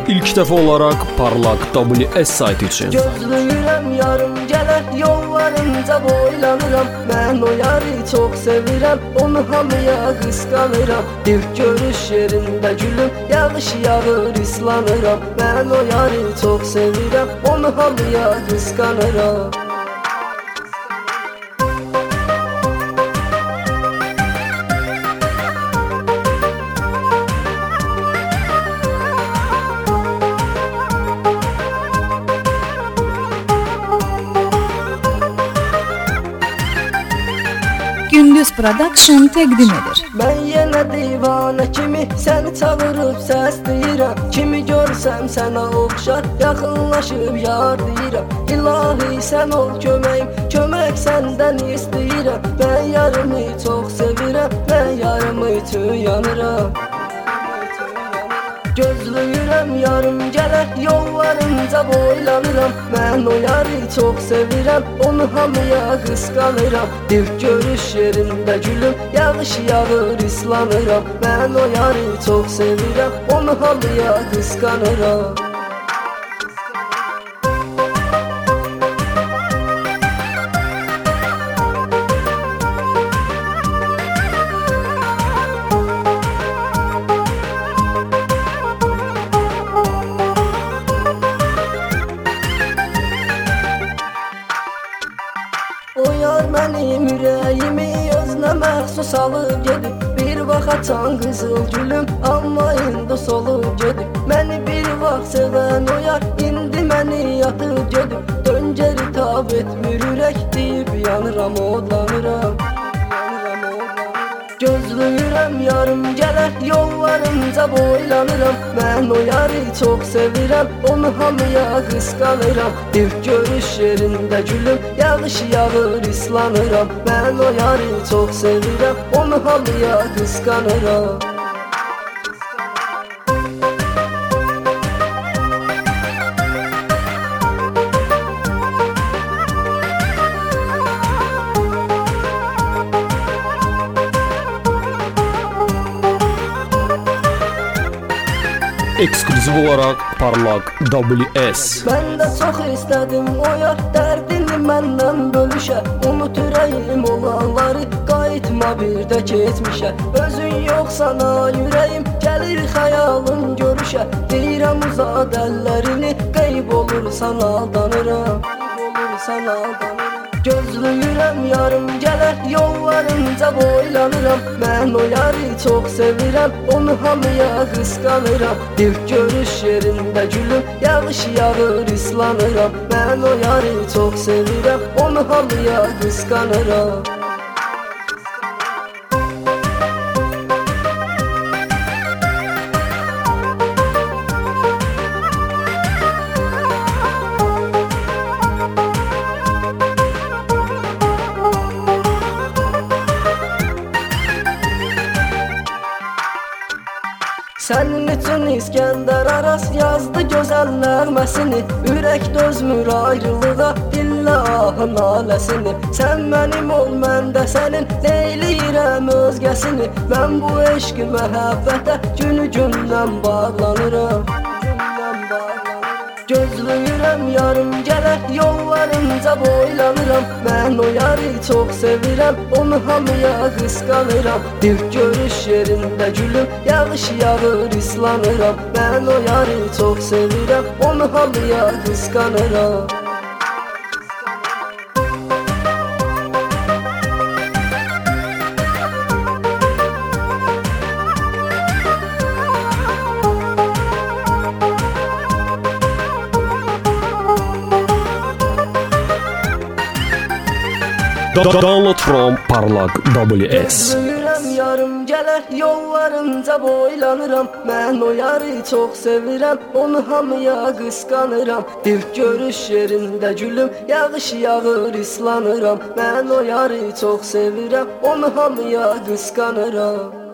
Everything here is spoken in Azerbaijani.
İlk dəfə olaraq Parlaq WS saytı üçün. Gözləyirəm yarım gələr, yollarınca boylanıram. Mən o yarı çox sevirəm, onu hamıya qısqanıram. İlk görüş yerində gülüm, yağış yağır islanıram. Mən o yarı çox sevirəm, onu hamıya qısqanıram. Gündüz Production təqdim edir. Mən yenə divanə kimi səni çağırıb səsləyirəm. Kimi görsəm sənə oxşar, yaxınlaşıb yar deyirəm. İlahi sən ol köməyim, kömək səndən istəyirəm. Mən yarımı çox sevirəm, mən yarımı üçün yanıram. Gözləyirəm yarım gələr, yollarınca boylanıram. Mən o yarı çox sevirəm, onu hamıya qısqanıram. İlk görüş yerində gülüm, yağış yağır islanıram. Mən o yarı çox sevirəm, onu hamıya qısqanıram. O yar mənim ürəyimi özünə məxsus alıb gedib. Bir vaxt açan qızıl gülüm, amma indi solub gedib. Məni bir vaxt sevən o yar, indi məni yatıb gedib. Dön geri tab etmir ürək, deyib yanıram, odlanıram. Gözləyirəm yarım gələr, yollarınca boylanıram. Mən o yarı çox sevirəm, onu hamıya qısqanıram. İlk görüş yerində gülüm, yağış yağır islanıram. Mən o yarı çox sevirəm, onu hamıya qısqanıram. Eksklüziv olaraq Parlaq WS. Mən də çox istədim o yar, dərdini məndən bölüşə. Unut ürəyim olanları, qayıtma bir də keçmişə. Özün yox sana ürəyim, gəlir xəyalın görüşə. Deyirəm uzad əllərini, qeyb olursan aldanıram. Gözləyirəm yarım gələr, yollarınca boylanıram. Mən o yarı çox sevirəm, onu hamıya qısqanıram. İlk görüş yerində gülüm, yağış yağır islanıram. Mən o yarı çox sevirəm, onu hamıya qısqanıram. Sənin üçün İskəndər Aras yazdı gözəl nəğməsini. Ürək dözmür ayrılığa, dillə ahın aləsini. Sən mənim ol, mən də sənin, neyləyirəm özgəsini. Mən bu eşq məhəbbətə günü gündən bağlanıram. Gözləyirəm yarım gələr, yollarınca boylanıram. Mən o yarı çox sevirəm, onu hamıya qısqanıram. İlk görüş yerində gülüm, yağış yağır islanıram. Mən o yarı çox sevirəm, onu hamıya qısqanıram. Download from Parlaq WS. Gözləyirəm yarım gələr, yollarınca boylanıram. Mən o yarı çox sevirəm, onu hamıya qısqanıram. İlk görüş yerində gülüm, yağış yağır islanıram. Mən o yarı çox sevirəm, onu hamıya qısqanıram.